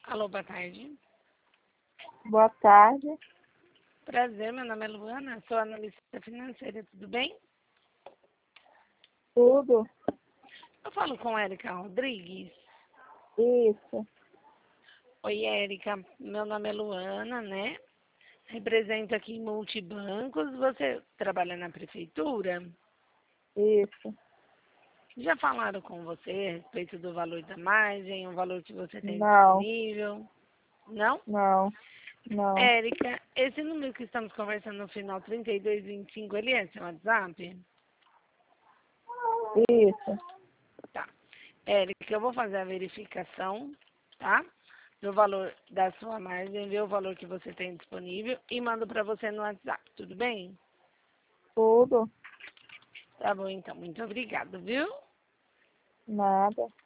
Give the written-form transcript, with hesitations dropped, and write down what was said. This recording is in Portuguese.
Alô, boa tarde. Boa tarde. Prazer, meu nome é Luana, sou analista financeira, tudo bem? Tudo? Eu falo com Érica Rodrigues. Isso. Oi, Érica, meu nome é Luana, né? Represento aqui em Multibancos. Você trabalha na prefeitura? Isso. Já falaram com você a respeito do valor da margem, o valor que você tem Não, disponível? Não? não, não. Érica, esse número que estamos conversando no final 3225, ele é seu WhatsApp? Isso. Tá. Érica, eu vou fazer a verificação, tá? Do valor da sua margem, ver o valor que você tem disponível e mando para você no WhatsApp, tudo bem? Tudo? Tá bom, então. Muito obrigada, viu? Nada.